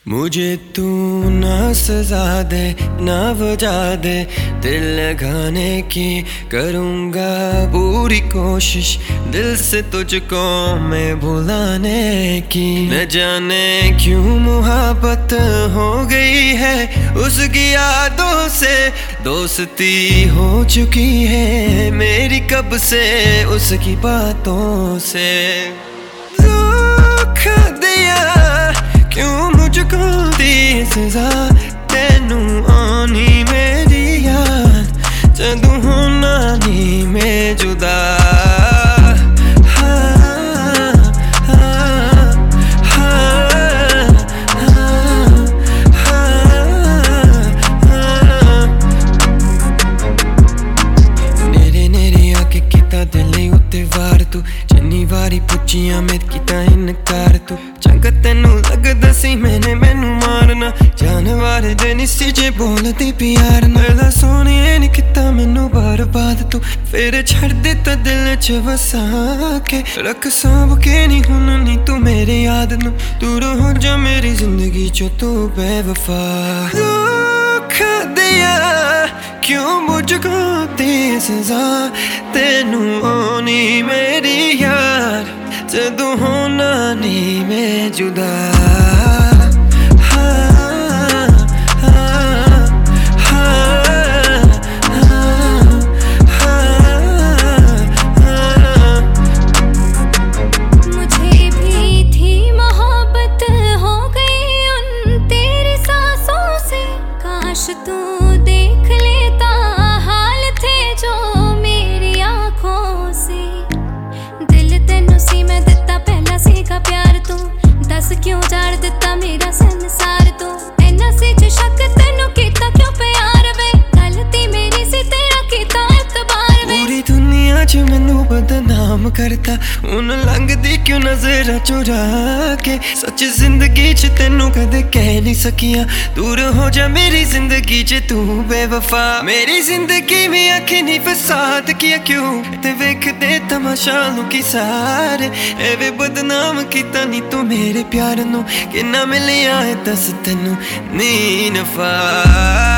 मुझे तू ना सजा दे ना वजा दे, दिल लगाने की करूँगा पूरी कोशिश, दिल से तुझको मैं भुलाने की। न जाने क्यों मुहब्बत हो गई है उसकी यादों से, दोस्ती हो चुकी है मेरी कब से उसकी बातों से। धोखा दिया क्यों मुझको दी सजा, तेनू आनी मेरी याद जदू होना नी मैं जुदा। जिन्नी वारी पुछिया मैं किता इनकार तू, चंगा तेनू लगदा सी मैंने मैनू मारना, जानवर जनी सी जे बोलदी प्यार ना। सोनिए नी किता मैनू बर्बाद तू, फिर छड़ दिता दिल च वसा के, रख सांभ के नी हुन नी तू मेरी याद नू, दूर हो जा मेरी जिंदगी चो तू बेवफा। धोखा दिया क्यों मुझको दी सजा, तेनू आनी मेरी यार जदू होना नी मैं जुदा। मुझे भी थी मोहब्बत हो गई उन तेरी सांसों से, काश तू देख लेता हाल थे जो मेरी आंखों से। दिल तेनू सी मैं दिता पहला सीगा प्यार तू, दस क्यों जाड़ दिता मेरा संसार तू। इन्ना सी च शक तेनू कीता क्यों प्यार वे, गलती मेरी सी तेरा कीता इतबार वे। पूरी दुनिया च मैनू बदनाम करता, उन लंघदी क्यों नजर चुरा के, सच जिंदगी च तेनू कदे कह नहीं सकिया, दूर हो जा मेरी जिंदगी च तू बेवफा। मेरी जिंदगी में आखी नहीं फसाद किया क्यों, ते वेख दे तमाशा लुकी सारे, एवे बदनाम कीता नी तू मेरे प्यार नू, किन्ना मिलिया है दस तेनू नी नफा।